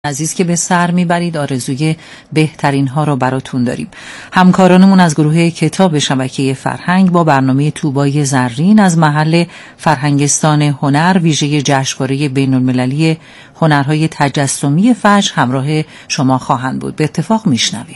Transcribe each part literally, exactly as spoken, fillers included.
عزیز که به سر میبرید. آرزوی بهترین ها رو براتون داریم. همکارانمون از گروه کتاب شبکه فرهنگ با برنامه طوبای زرین از محل فرهنگستان هنر ویژه جشنواره بین المللی هنرهای تجسمی فجر همراه شما خواهند بود. به اتفاق میشنویم.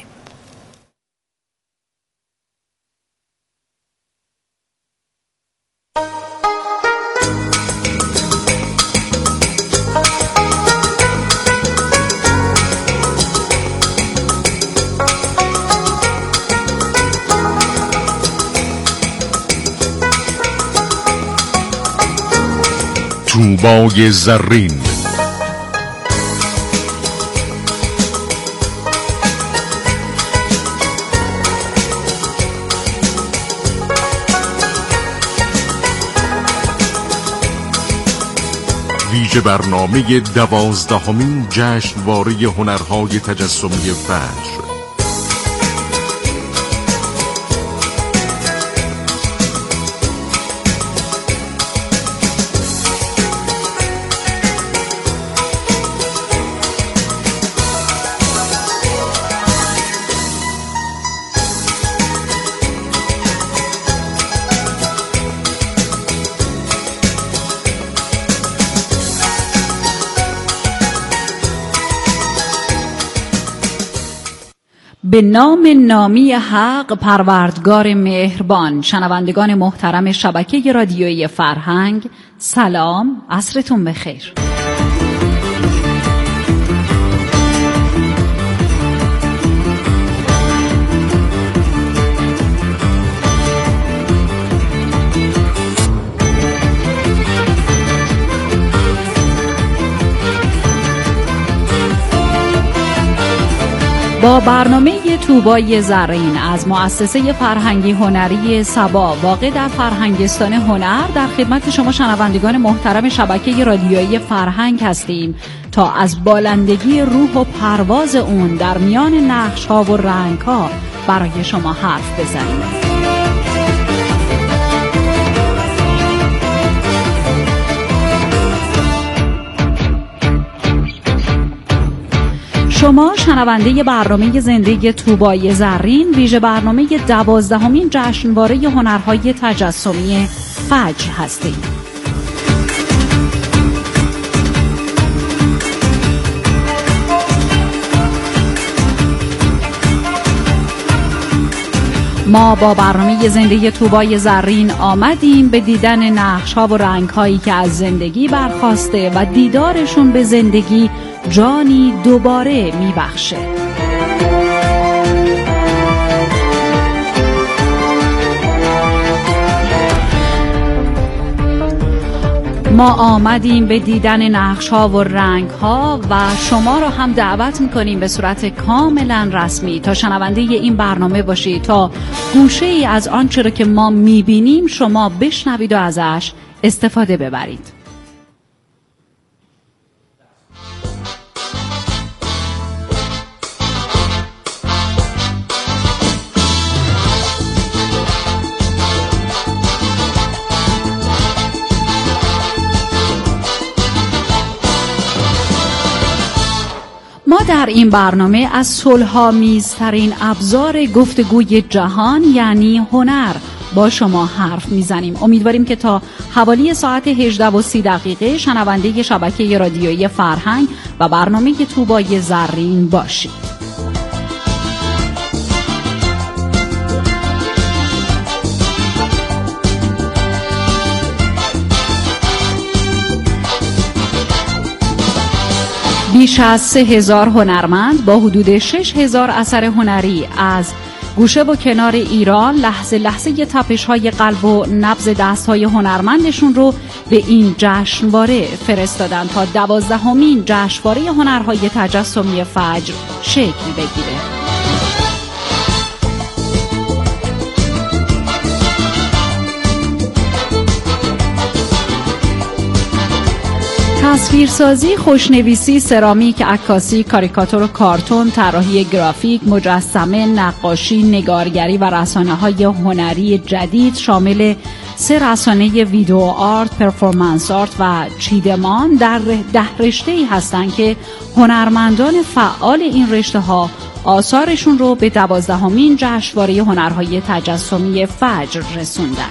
طوبای زرین ویژه برنامه دوازدهمین جشنواره هنرهای تجسمی فجر. به نام نامی حق پروردگار مهربان. شنوندگان محترم شبکه رادیویی فرهنگ، سلام، عصرتون بخیر. با برنامه طوبای زرین از مؤسسه فرهنگی هنری سبا واقع در فرهنگستان هنر در خدمت شما شنوندگان محترم شبکه رادیویی فرهنگ هستیم تا از بالندگی روح و پرواز اون در میان نقش‌ها و رنگ‌ها برای شما حرف بزنیم. شما شنونده برنامه زنده طوبای زرین ویژه برنامه دوازدهمین جشنواره هنرهای تجسمی فجر هستید. ما با برنامه زنده طوبای زرین آمدیم به دیدن نقش‌ها و رنگ‌هایی که از زندگی برخاسته و دیدارشون به زندگی جانی دوباره میبخشه. ما آمدیم به دیدن نقش‌ها و رنگ‌ها و شما را هم دعوت می‌کنیم به صورت کاملا رسمی تا شنونده این برنامه باشید تا گوشه‌ای از آنچه را که ما می‌بینیم شما بشنوید و ازش استفاده ببرید. ما در این برنامه از صلح‌آمیزترین ابزار گفتگوی جهان یعنی هنر با شما حرف میزنیم. امیدواریم که تا حوالی ساعت هجده و سی دقیقه شنونده شبکه رادیویی فرهنگ و برنامه طوبای زرین باشید. بیش از سه هزار هنرمند با حدود شش هزار اثر هنری از گوشه و کنار ایران لحظه لحظه تپش‌های قلب و نبض دست‌های هنرمندشون رو به این جشنواره فرستادن تا دوازدهمین جشنواره هنرهای تجسمی فجر شکل بگیره. تصویرسازی، خوشنویسی، سرامیک، عکاسی، کاریکاتور و کارتون، طراحی گرافیک، مجسمه، نقاشی، نگارگری و رسانه‌های هنری جدید شامل سه رسانه ویدیو آرت، پرفورمنس آرت و چیدمان در ده رشته‌ای هستند که هنرمندان فعال این رشته‌ها آثارشون رو به دوازدهمین جشنواره هنرهای تجسمی فجر رسوندن.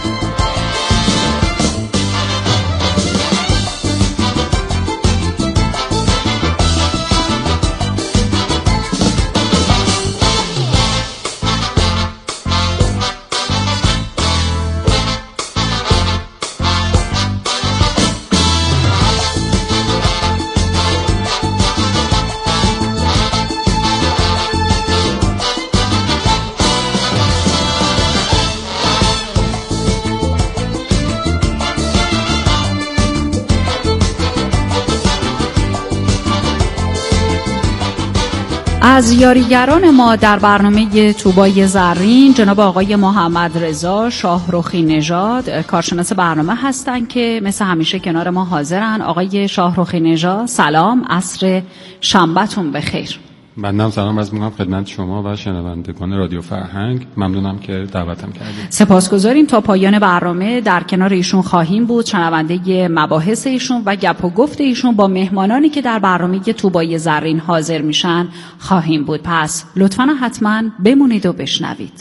از یاریگران ما در برنامه طوبای زرین جناب آقای محمد رضا شاهرخی نژاد کارشناس برنامه هستند که مثل همیشه کنار ما حاضرن. آقای شاهرخی نژاد سلام، عصر شنبه‌تون بخیر. بنده سلام عرض می‌کنم خدمت شما و شنوندگان رادیو فرهنگ. ممنونم که دعوتم کردید. سپاسگزاریم. تا پایان برنامه در کنار ایشون خواهیم بود، شنونده مباحث ایشون و گپ و گفت ایشون با مهمانانی که در برنامه طوبای زرین حاضر میشن خواهیم بود. پس لطفاً حتما بمونید و بشنوید.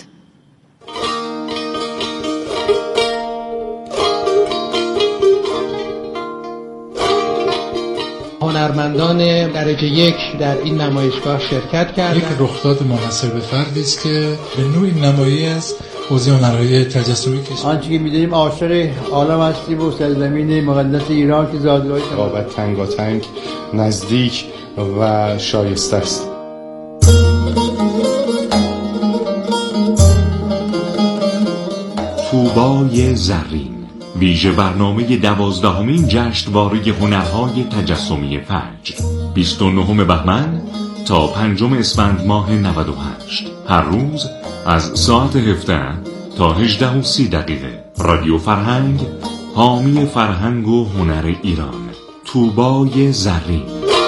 هنرمندان درجه یک در این نمایشگاه شرکت کردند. یک رخداد منحصر به فردی است که به نوعی نمایی از حوزه هنرهای تجسمی کشور. آنچه که می‌دونیم عاشق عالم هستیم و سرزمین مقدس ایران که زادگاهی رقابت تنگاتنگ نزدیک و شایسته است. طوبای زرین، ویژه برنامه دوازدهمین جشنواره هنرهای تجسمی فجر، بیست و نهم بهمن تا پنجم اسفند ماه نود و هشت، هر روز از ساعت هفده تا هجده و سی دقیقه. رادیو فرهنگ، حامی فرهنگ و هنر ایران. طوبای زرین.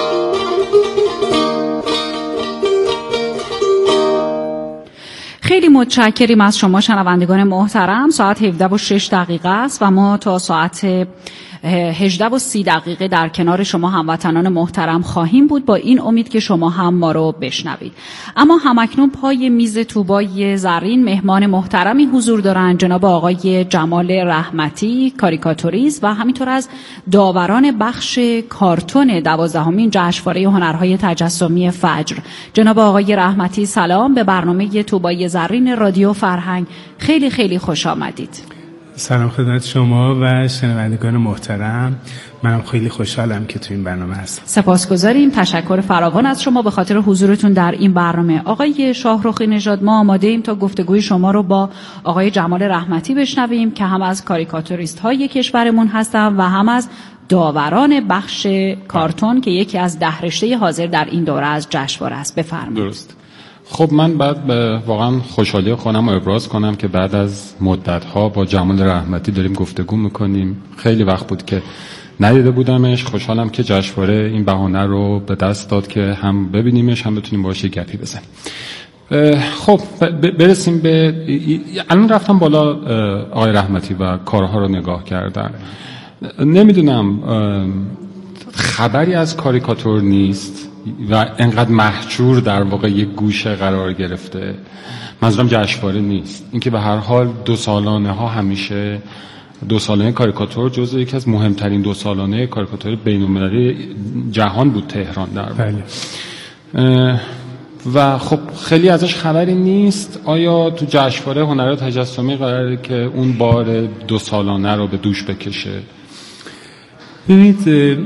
خیلی متشکریم از شما شنوندگان محترم. ساعت هفده و شش دقیقه است و ما تا ساعت هجده و سی دقیقه در کنار شما هموطنان محترم خواهیم بود، با این امید که شما هم ما رو بشنوید. اما همکنون پای میز طوبای زرین مهمان محترمی حضور دارند، جناب آقای جمال رحمتی، کاریکاتوریست و همینطور از داوران بخش کارتون دوازدهمین جشنواره هنرهای تجسمی فجر. جناب آقای رحمتی سلام، به برنامه طوبای زرین رادیو فرهنگ خیلی خیلی خوش آمدید. سلام خدمت شما و شنوندگان محترم. منم خیلی خوشحالم که تو این برنامه هستم. سپاسگزاریم. تشکر فراوان از شما به خاطر حضورتون در این برنامه. آقای شاهرخی نژاد، ما آماده ایم تا گفتگوی شما رو با آقای جمال رحمتی بشنویم که هم از کاریکاتوریست های کشورمون هستن و هم از داوران بخش کارتون که یکی از ده رشته حاضر در این دوره از جشنواره است. بفرمایید. درست. خب من بعد به واقعا خوشحالی خودم رو ابراز کنم که بعد از مدت‌ها با جمال رحمتی داریم گفتگو میکنیم. خیلی وقت بود که ندیده بودمش. خوشحالم که جشنواره این بهانه رو به دست داد که هم ببینیمش هم بتونیم باهاش گپی بزنیم. خب برسیم به الان رفتم بالا آقای رحمتی و کارها رو نگاه کردم. نمیدونم خبری از کاریکاتور نیست و انقدر محجور در واقع یک گوشه قرار گرفته. منظورم جشنواره نیست، اینکه به هر حال دو سالانه ها همیشه دو سالانه کاریکاتور جزو یکی از مهمترین دو سالانه کاریکاتور بین‌المللی جهان بود تهران در واقع. بله. و خب خیلی ازش خبری نیست. آیا تو جشنواره هنرهای تجسمی قراره که اون بار دو سالانه رو به دوش بکشه؟ ببینید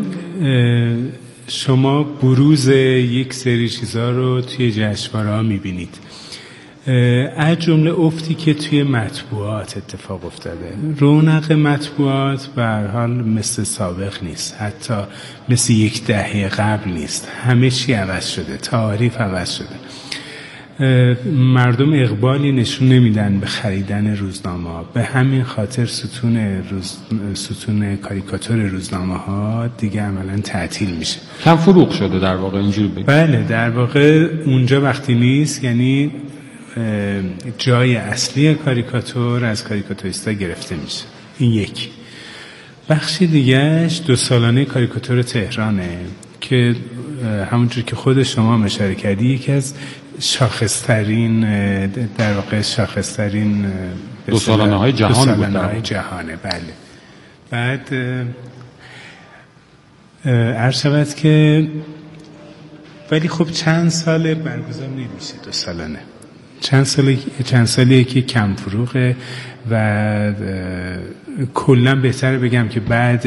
شما بروز یک سری چیزها رو توی جشنواره‌ها می‌بینید، از جمله افتی که توی مطبوعات اتفاق افتاده. رونق مطبوعات به هر حال مثل سابق نیست، حتی مثل یک دهه قبل نیست. همه چی عوض شده، تعاریف عوض شده. مردم اقبالی نشون نمیدن به خریدن روزنامه ها. به همین خاطر ستون روز ستون کاریکاتور روزنامه ها دیگه عملا تعطیل میشه. کم فروغ شده در واقع، اینجوری بگیم. بله، در واقع اونجا وقتی نیست یعنی جای اصلی کاریکاتور از کاریکاتوریستا گرفته میشه. این یک. بخش دیگهش دو سالانه کاریکاتور تهرانه که همونجور که خود شما اشاره کردی یکی از شاخصترین در واقع شاخصترین دو سالانه های جهان بود. دو سالانه های جهانه. بله. بعد عرض شود که ولی خب چند سال برگزار نمیشه دو سالانه. چند سالی چند سالیه که کم فروغه و کلا بهتره بگم که بعد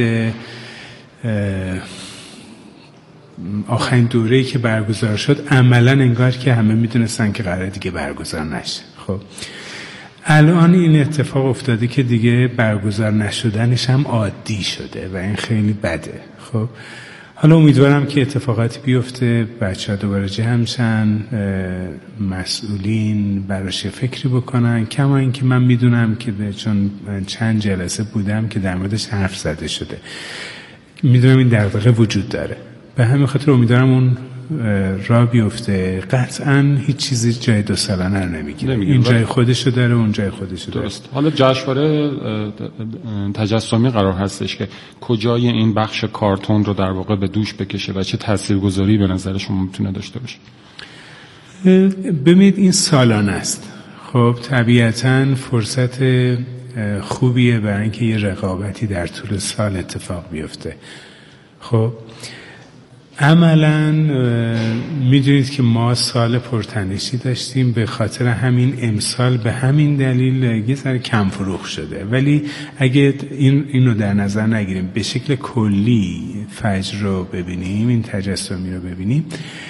آخرین دوره‌ای که برگزار شد عملاً انگار که همه میدونستن که قراره دیگه برگزار نشه. خب الان این اتفاق افتاده که دیگه برگزار نشدنش هم عادی شده و این خیلی بده. خب حالا امیدوارم که اتفاقاتی بیفته، بچه‌ها دوباره جمع شن، مسئولین براش فکری بکنن. کما این که من میدونم که چون چند جلسه بودم که در موردش حرف زده شده، میدونم این دغدغه وجود داره. به همین خاطر امیدوارم اون راه بیفته. قطعاً هیچ چیزی جای دو سالانه رو نمیگیره. این جای خودشو داره، اون جای خودشو داره. درست. حالا جشنواره تجسمی قرار هستش که کجای این بخش کارتون رو در واقع به دوش بکشه و چه تاثیرگذاری به نظر شما میتونه داشته باشه؟ ببینید این سالانه است. خب طبیعتاً فرصت خوبیه برای اینکه یه رقابتی در طول سال اتفاق بیفته. خب عملاً میدونید که ما سال پرتنشی داشتیم، به خاطر همین امسال به همین دلیل یه ذره کم فروغ شده. ولی اگه این اینو در نظر نگیریم، به شکل کلی فجر رو ببینیم، این تجسمی رو ببینیم،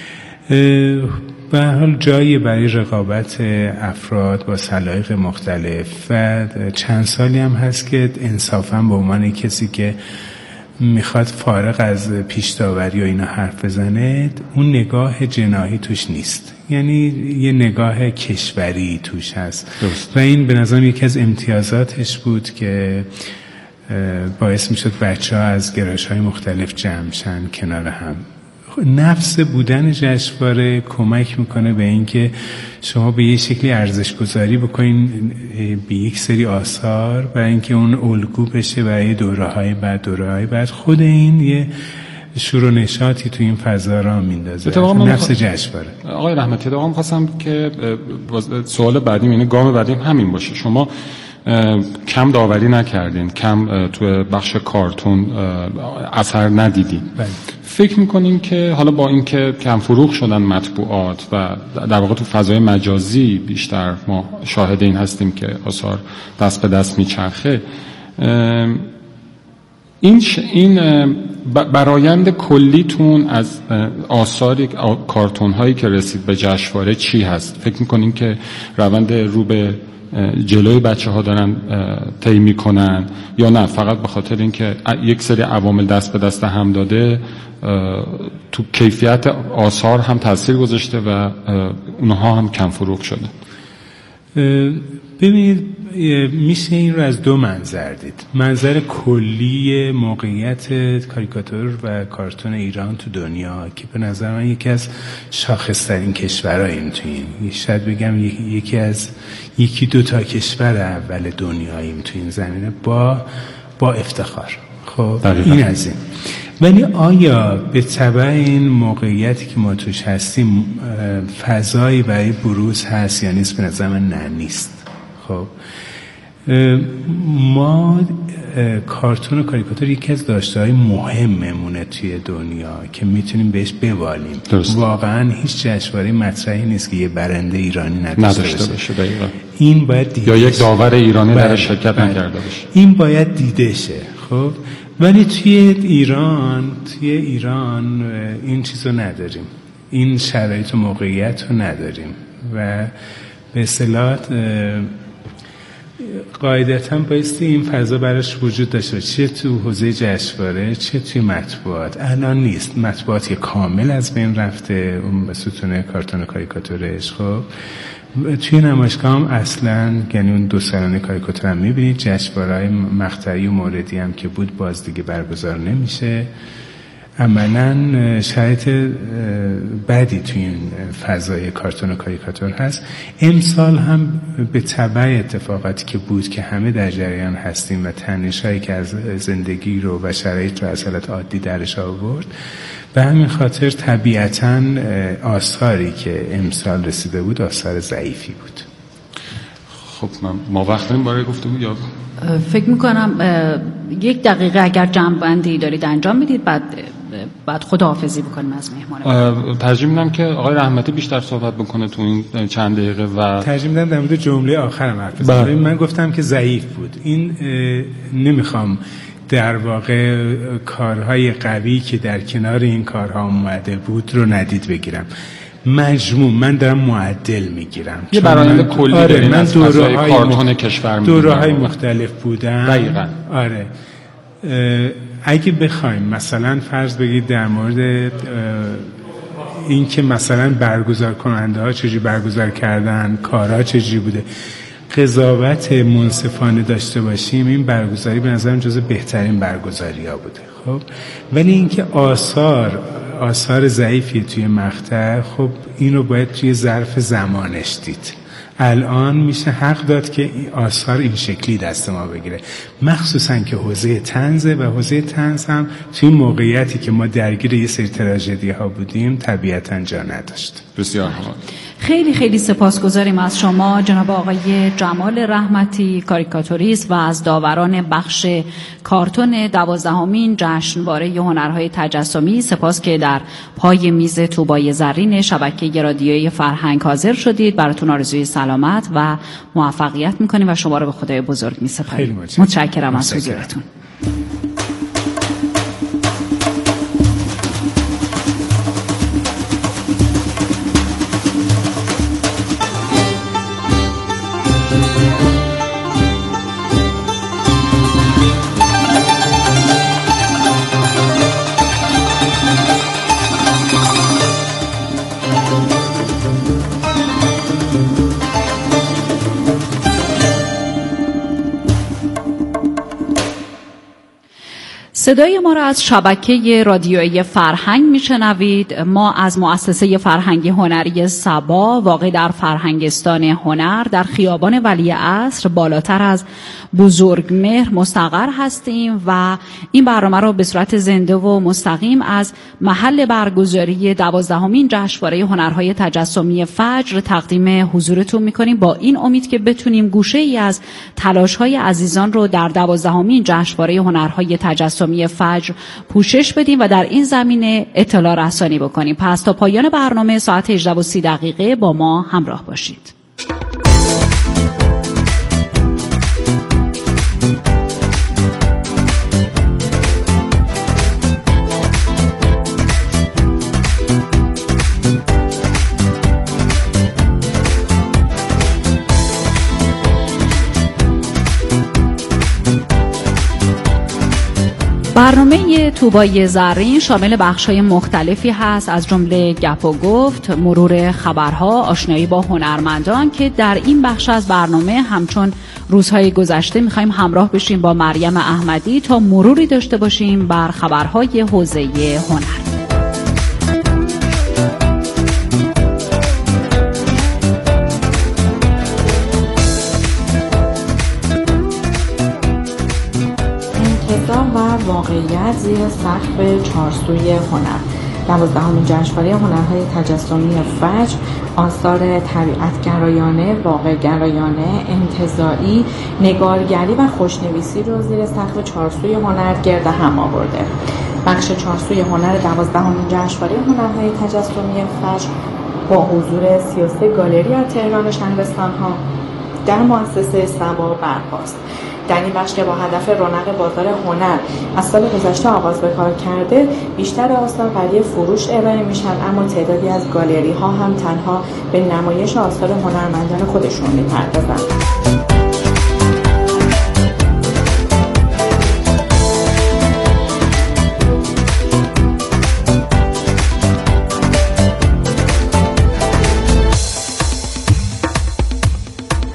به هر حال جایی برای رقابت افراد با سلایق مختلف و چند سالی هم هست که انصافاً به عنوان کسی که میخواد فارغ از پیش داوری و اینا حرف بزنه، اون نگاه جناحی توش نیست، یعنی یه نگاه کشوری توش هست. درست. و این به نظرم یکی از امتیازاتش بود که باعث میشد بچه ها از گرایش‌های مختلف جمع شن کنار هم. نفس بودن جشنواره کمک میکنه به اینکه شما به یه شکلی ارزش گذاری بکنین به یک سری آثار برای اینکه اون الگو بشه برای دوره‌های بعد دوره‌های بعد. خود این یه شور و نشاطی تو این فضا را میندازه، نفس جشنواره. آقای رحمتی، اتفاقا خواستم که سوال بعدیم یعنی گام بعدیم همین باشه. شما کم داوری نکردین، کم تو بخش کارتون اثر ندیدین. بله. فکر میکنین که حالا با اینکه کم فروغ شدن مطبوعات و در واقع تو فضای مجازی بیشتر ما شاهد این هستیم که آثار دست به دست میچرخه، این ش... این برآیند کلیتون از آثار کارتون هایی که رسید به جشنواره چی هست؟ فکر میکنین که روند رو به جلوی بچه ها دارن طی میکنن یا نه فقط به خاطر اینکه یک سری عوامل دست به دست هم داده تو کیفیت آثار هم تاثیر گذاشته و اونها هم کم فروغ شده؟ ببینید میشه این رو از دو منظر دید. منظر کلی موقعیت کاریکاتور و کارتون ایران تو دنیا که به نظر من یکی از شاخص‌ترین کشورهاییم تو این، شاید بگم یکی از یکی دو تا کشور اول دنیاییم تو این زمینه با با افتخار. خب دقیقا. این از این. ولی آیا به تبع این موقعیتی که ما توش هستیم فضایی برای بروز هست یا نیست؟ به نظر من نه، نیست. خب ما کارتون و کاریکاتور یکی از داشته‌های مهممونه توی دنیا که میتونیم بهش بوالیم. درست. واقعا هیچ جشنواره مطرحی نیست که یه برنده ایرانی نداشته باشه. دقیقاً. این باید دیده یا یک داور ایرانی در شرکت نکرده باشه. این باید دیده شه. خب ولی توی ایران توی ایران این چیزو نداریم، این شرایط و موقعیت رو نداریم و به اصطلاح قاعدتاً بایستی این فضا براش وجود داشته باشه، چه تو حوزه جشنواره چه توی مطبوعات. الان نیست، مطبوعات کامل از بین رفته، اون ستون کارتون و کاریکاتورش. خب توی نمایشگاه هم اصلا، یعنی اون دو سالانه کاریکاتور هم میبینید، جشنواره‌های مقطعی و موردی هم که بود باز دیگه برگزار نمیشه. عملاً شرایط بدی توی این فضای کارتون و کاریکاتور هست. امسال هم به تبع اتفاقاتی که بود که همه در جریان هستیم و تنش‌هایی که از زندگی رو و شرایط رو از حالت عادی درش آورد، به همین خاطر طبیعتاً آثاری که امسال رسیده بود آثار ضعیفی بود. خب من ما وقت داریم برای گفتگو یا فکر میکنم یک دقیقه اگر جمع‌بندی دارید انجام میدید بعد بعد خداحافظی بکنیم از مهمان. ترجیح میدم که آقای رحمتی بیشتر صحبت بکنه تو این چند دقیقه و ترجیح میدم در مورد جمله آخرم حرف بزنم. من گفتم که ضعیف بود. این نمیخوام در واقع کارهای قوی که در کنار این کارها اومده بود رو ندید بگیرم. مجموع من دارم معدل میگیرم. یه برآیند کلی آره من دوره‌های کارتون کشور دوره‌های مختلف بودم. دقیقاً. آره. اگه بخوایم مثلا فرض بگید در مورد این که مثلا برگزار کننده ها چجوری برگزار کردن، کارها چجوری بوده، قضاوت منصفانه داشته باشیم، این برگزاری به نظرم جز بهترین برگزاری ها بوده. خب ولی اینکه آثار آثار ضعیفی توی مقطع، خب اینو باید توی ظرف زمانش دید. الان میشه حق داد که این آثار این شکلی دست ما بگیره، مخصوصا که حوزه طنزه و حوزه طنز هم توی موقعیتی که ما درگیر یه سری تراژدی ها بودیم طبیعتاً جا نداشت. بسیار خیلی خیلی سپاسگزاریم از شما جناب آقای جمال رحمتی، کاریکاتوریست و از داوران بخش کارتون دوازدهمین جشنواره هنرهای تجسمی. سپاس که در پای میز طوبای زرین شبکه رادیویی فرهنگ حاضر شدید. براتون آرزوی سلامت و موفقیت میکنیم و شما رو به خدای بزرگ میسپاریم. متشکرم از حضورتون. صدای ما را از شبکه رادیویی فرهنگ میشنوید. ما از مؤسسه فرهنگی هنری صبا واقع در فرهنگستان هنر در خیابان ولیعصر بالاتر از بزرگمهر مستقر هستیم و این برنامه را به صورت زنده و مستقیم از محل برگزاری دوازدهمین جشنواره هنرهای تجسمی فجر تقدیم حضورتون میکنیم، با این امید که بتونیم گوشه ای از تلاش‌های عزیزان رو در دوازدهمین جشنواره هنرهای تجسمی فجر پوشش بدیم و در این زمینه اطلاع رسانی بکنیم. پس تا پایان برنامه ساعت هجده و سی دقیقه با ما همراه باشید. برنامه طوبای زرین شامل بخش‌های مختلفی هست، از جمله گپ و گفت، مرور خبرها، آشنایی با هنرمندان که در این بخش از برنامه همچون روزهای گذشته می‌خوایم همراه بشیم با مریم احمدی تا مروری داشته باشیم بر خبرهای حوزه هنر. و واقعیت زیر سقف چارسوی هنر، دوازدهمین جشنواره هنرهای تجسمی فجر آثار طبیعت‌گرایانه، واقع‌گرایانه، انتزاعی، نگارگری و خوشنویسی رو زیر سقف چارسوی هنر گرد هم آورده. بخش چارسوی هنر دوازدهمین جشنواره هنرهای تجسمی فجر با حضور سی و سه گالری از تهران و شهرستان‌ها در مؤسسه صبا برپاست. در این بخش که با هدف رونق بازار هنر از سال گذشته آغاز به کار کرده، بیشتر آثار برای فروش ارائه میشن، اما تعدادی از گالری ها هم تنها به نمایش آثار هنرمندان خودشون میپردازن.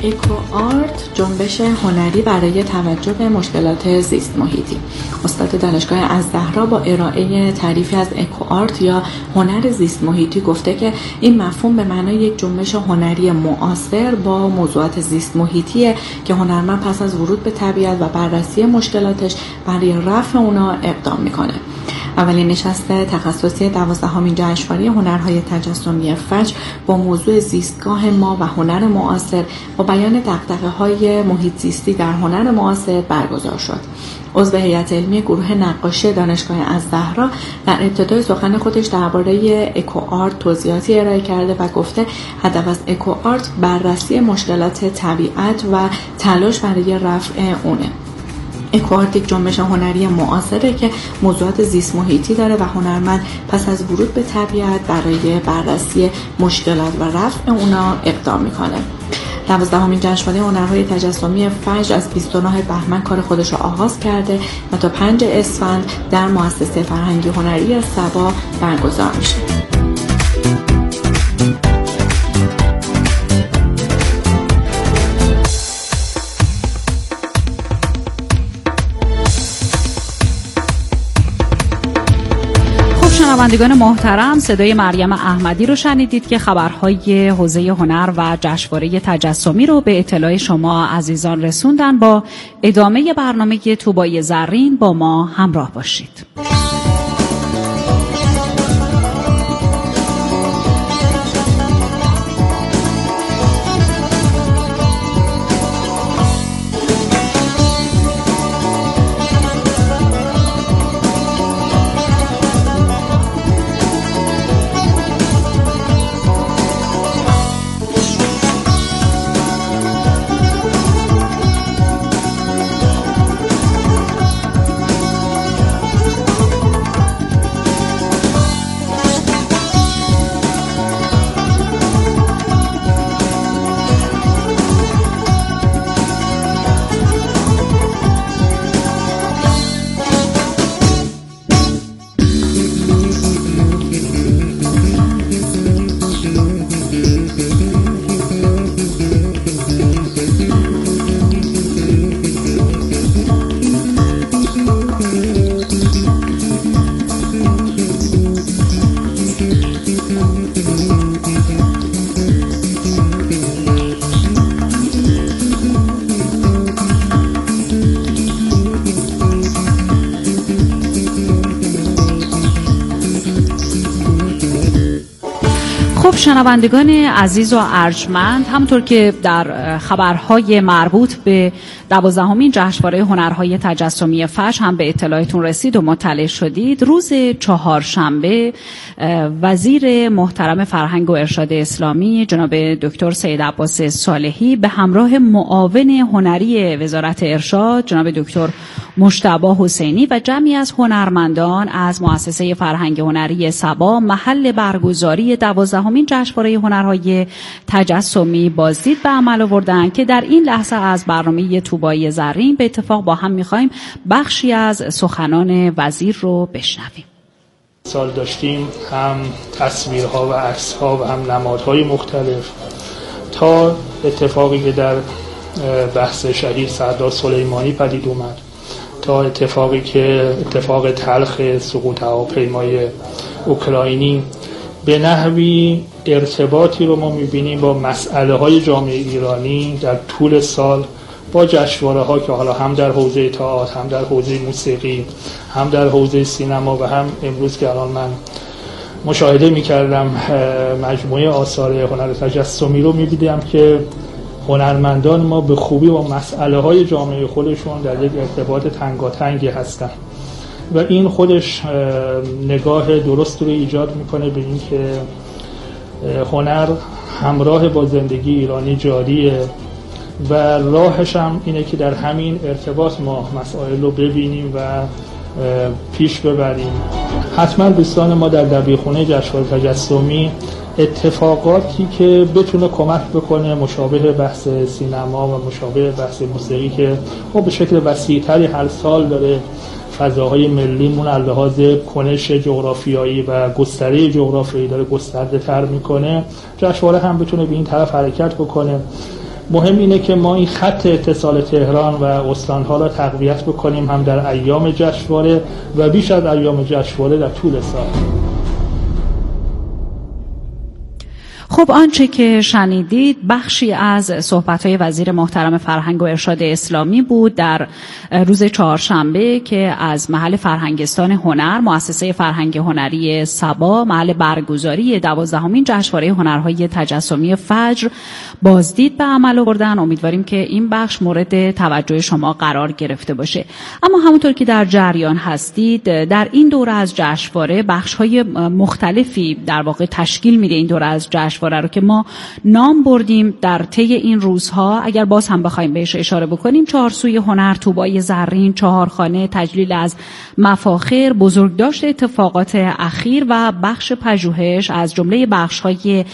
اکو آرت جنبش هنری برای توجه به مشکلات زیست محیطی. استاد دانشگاه الزهرا با ارائه تعریفی از اکو آرت یا هنر زیست محیطی گفته که این مفهوم به معنای یک جنبش هنری معاصر با موضوعات زیست محیطیه که هنرمند پس از ورود به طبیعت و بررسی مشکلاتش برای رفع اونا اقدام میکنه. اولین نشست تخصصی دوازدهمین جشنواره هنرهای تجسمی فجر با موضوع زیستگاه ما و هنر معاصر با بیان دغدغه‌های محیط زیستی در هنر معاصر برگزار شد. عضو هیئت علمی گروه نقاشی دانشگاه الزهرا در ابتدای سخن خودش درباره اکو آرت توضیحاتی ارائه کرده و گفته هدف از اکو آرت بررسی مشکلات طبیعت و تلاش برای رفع اونه. اکو آرت یک جنبش هنری معاصره که موضوعات زیست محیطی داره و هنرمند پس از ورود به طبیعت برای بررسی مشکلات و رفع اونا اقدام میکنه. دوازدهمین جشنواره هنرهای تجسمی فجر از بیست و نه بهمن کار خودش رو آغاز کرده و تا پنج اسفند در مؤسسه فرهنگی هنری سبا برگزار میشه. شنوندگان محترم، صدای مریم احمدی رو شنیدید که خبرهای حوزه هنر و جشنواره تجسمی رو به اطلاع شما عزیزان رسوندن. با ادامه برنامه طوبای زرین با ما همراه باشید. شنوندگان عزیز و ارجمند، همونطور که در خبرهای مربوط به دوازدهمین جشنواره هنرهای تجسمی فجر هم به اطلاعتون رسید و مطلع شدید، روز چهارشنبه وزیر محترم فرهنگ و ارشاد اسلامی جناب دکتر سید عباس صالحی به همراه معاون هنری وزارت ارشاد جناب دکتر مجتبی حسینی و جمعی از هنرمندان از مؤسسه فرهنگ هنری سبا محل برگزاری دوازدهمین جشنواره هنرهای تجسمی بازدید به عمل آوردند که در این لحظه از برنامه طوبای زرین به اتفاق با هم می‌خوایم بخشی از سخنان وزیر رو بشنویم. سال داشتیم هم تصویرها و عکس‌ها و هم نمادهای مختلف تا اتفاقی که در بحث شهید سردار سلیمانی پدید اومد، تا اتفاقی که اتفاق تلخ سقوط هواپیمای اوکراینی، به نحوی ارتباطی رو ما می‌بینیم با مسئله های جامعه ایرانی در طول سال با جشنواره ها که حالا هم در حوزه تئاتر، هم در حوزه موسیقی، هم در حوزه سینما و هم امروز که الان من مشاهده می‌کردم مجموعه آثار هنر تجسمی رو می‌دیدم که هنرمندان ما به خوبی با مسئله های جامعه خودشون در یک ارتباط تنگاتنگی هستن و این خودش نگاه درست رو ایجاد میکنه به این که هنر همراه با زندگی ایرانی جاریه و راهش هم اینه که در همین ارتباط ما مسائل رو ببینیم و پیش ببریم. حتما دوستان ما در دبیرخونه جشنواره تجسمی اتفاقاتی که بتونه کمک بکنه مشابه بحث سینما و مشابه بحث موسیقی که خب به شکل وسیع‌تری هر سال داره فضاهای ملیمون از لحاظ کنش جغرافیایی و گستره جغرافیایی داره گسترده تر میکنه، جشنواره هم بتونه به این طرف حرکت بکنه مهم اینه که ما این خط اتصال تهران و استانها را تقویت بکنیم، هم در ایام جشنواره و بیش از ایام جشنواره در طول سال. خب آنچه که شنیدید بخشی از صحبت‌های وزیر محترم فرهنگ و ارشاد اسلامی بود در روز چهارشنبه که از محل فرهنگستان هنر، مؤسسه فرهنگ هنری سبا، محل برگزاری دوازدهمین جشنواره هنرهای تجسمی فجر بازدید به عمل آوردن. امیدواریم که این بخش مورد توجه شما قرار گرفته باشه. اما همونطور که در جریان هستید، در این دوره از جشنواره بخش‌های مختلفی در واقع تشکیل میده این دوره از جشنواره رو که ما نام بردیم در طی این روزها. اگر باز هم بخوایم بهش اشاره بکنیم، چهارسوی هنر، طوبای زرین، چهارخانه، تجلیل از مفاخر، بزرگداشت اتفاقات اخیر و بخش پژوهش از جمله بخش‌های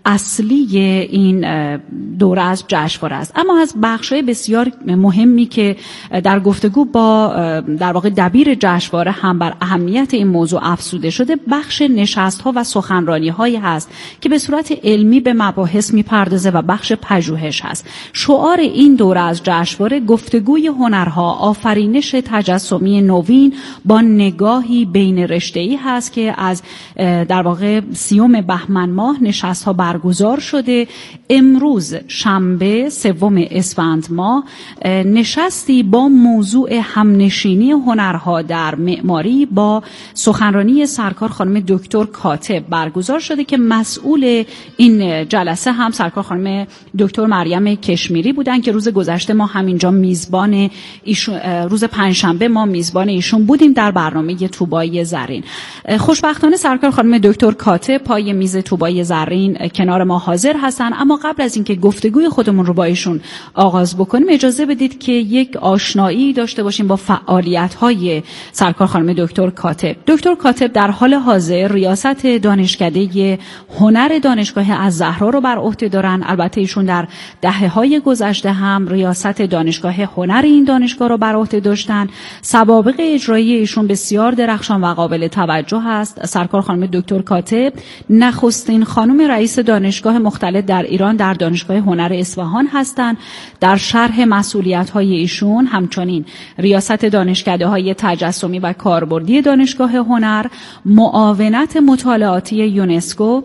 اصلی این دوره از جشنواره است. اما از بخش‌های بسیار مهمی که در گفتگو با در واقع دبیر جشنواره هم بر اهمیت این موضوع افزوده شده، بخش نشست‌ها و سخنرانی‌هایی هست که به صورت علمی به مباحث می‌پردازه و بخش پژوهش هست. شعار این دوره از جشنواره گفتگوی هنرها، آفرینش تجسمی نوین با نگاهی بین رشته‌ای هست که از در واقع سیوم بهمن ماه نشست‌ها بر برگزار شده. امروز شنبه سوم اسفند ماه نشستی با موضوع همنشینی هنرها در معماری با سخنرانی سرکار خانم دکتر کاتب برگزار شده که مسئول این جلسه هم سرکار خانم دکتر مریم کشمیری بودن که روز گذشته ما همینجا میزبان ایشون، روز پنجشنبه ما میزبان ایشون بودیم در برنامه طوبای زرین. خوشبختانه سرکار خانم دکتر کاتب پای میز طوبای زرین کنار ما حاضر هستن. اما قبل از اینکه گفتگوی خودمون رو با ایشون آغاز بکنیم، اجازه بدید که یک آشنایی داشته باشیم با فعالیت‌های سرکار خانم دکتر کاتب. دکتر کاتب در حال حاضر ریاست دانشکده هنر دانشگاه الزهرا رو بر عهده دارن. البته ایشون در دهه‌های گذشته هم ریاست دانشگاه هنر این دانشگاه رو بر عهده داشتن. سوابق اجرایی ایشون بسیار درخشان و قابل توجه است. سرکار خانم دکتر کاتب نخستین خانم رئیس دانشگاه مختلط در ایران در دانشگاه هنر اصفهان هستند. در شرح مسئولیت‌های ایشون همچنین ریاست دانشکده‌های تجسمی و کاربردی دانشگاه هنر، معاونت مطالعاتی یونسکو،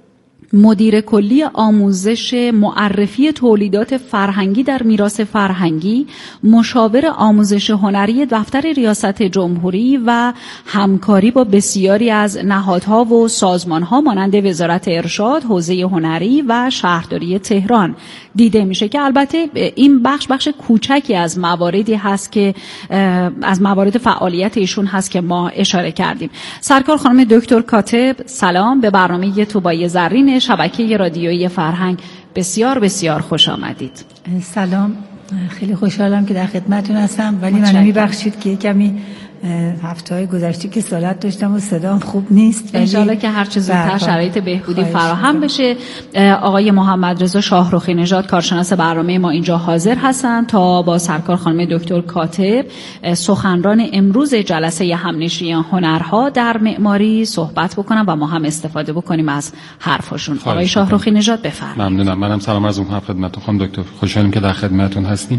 مدیر کلی آموزش معرفی تولیدات فرهنگی در میراث فرهنگی، مشاور آموزش هنری دفتر ریاست جمهوری و همکاری با بسیاری از نهادها و سازمانها مانند وزارت ارشاد، حوزه هنری و شهرداری تهران دیده میشه که البته این بخش بخش کوچکی از مواردی هست که از موارد فعالیت ایشون هست که ما اشاره کردیم. سرکار خانم دکتر کاتب، سلام. به برنامه طوبای زرین شبکه رادیویی فرهنگ بسیار بسیار خوش آمدید. سلام، خیلی خوشحالم که در خدمتتون هستم، ولی منو میبخشید که کمی هفته‌های گذشته که سالت داشتم و صدام خوب نیست. انشالله که هر چه زودتر شرایط بهبودی فراهم بشه. آقای محمد رضا شاهرخی نژاد کارشناس برنامه ما اینجا حاضر هستن تا با سرکار خانم دکتر کاتب سخنران امروز جلسه همنشینی هنرها در معماری صحبت بکنن و ما هم استفاده بکنیم از حرفشون. آقای شاهرخی نژاد بفرمایید. ممنونم. منم سلام عرض می‌کنم خدمت خانم دکتر. خوشحالم که در خدمتتون هستیم.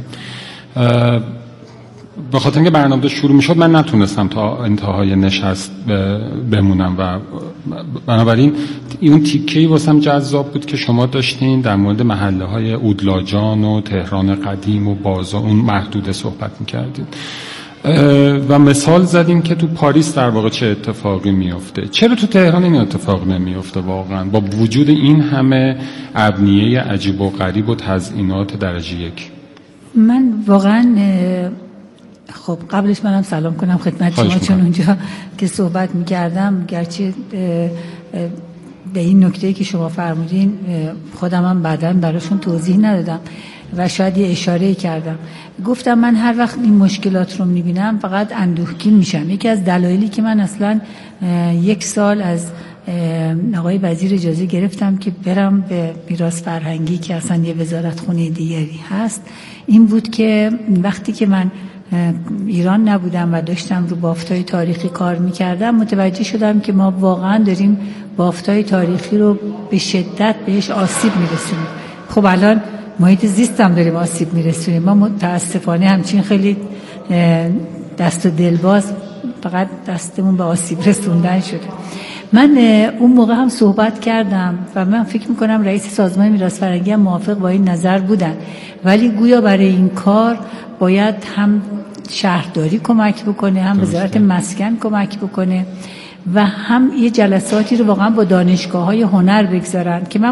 به خاطر اینکه برنامه شروع میشد من نتونستم تا انتهای نشست بمونم و بنابراین اون تیکه‌ای واسم جذاب بود که شما داشتین در مورد محله‌های اودلاجان و تهران قدیم و بازار اون محدوده صحبت می‌کردید و مثال زدیم که تو پاریس در واقع چه اتفاقی میفته. چرا تو تهران این اتفاق نمیفته واقعا با وجود این همه ابنیه عجیب و غریب و تزیینات درجه یک؟ من واقعا خب قبلش منم سلام کنم خدمت شما، چون اونجا که صحبت می‌کردم گرچه به این نکته‌ای که شما فرمودین خودم هم بعداً براشون توضیح ندادم و شاید یه اشاره‌ای کردم. گفتم من هر وقت این مشکلات رو می‌بینم فقط اندوهگین میشم. یکی از دلایلی که من اصلاً یک سال از آقای وزیر اجازه گرفتم که برم به میراث فرهنگی که اصلا یه وزارتخونه دیگری هست این بود که وقتی که من ایران نبودم و داشتم رو بافتای تاریخی کار میکردم متوجه شدم که ما واقعا داریم بافتای تاریخی رو به شدت بهش آسیب میرسیم. خب الان محیط زیست هم داریم آسیب میرسونیم. ما متاسفانه همچین خیلی دست و دلباز فقط دستمون به آسیب رسوندن شده. من اون موقع هم صحبت کردم و من فکر میکنم رئیس سازمان میراث فرهنگی هم موافق با این نظر بودن، ولی گویا برای این کار باید هم شهرداری کمک بکنه، هم وزارت مسکن کمک بکنه و هم یه جلساتی رو واقعا با دانشگاه‌های هنر بگذارن که من